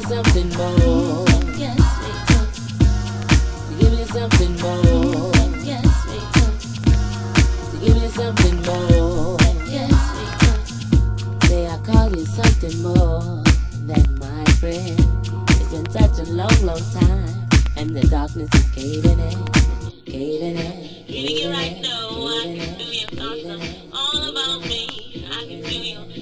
something more. Yes, to give you something more. Yes, to give you something more. Yes, say I call you something more than my friend. It's been such a long, long time, and the darkness is caving in, caving in. Getting it right now, I can feel your thoughts all about me. I can feel you.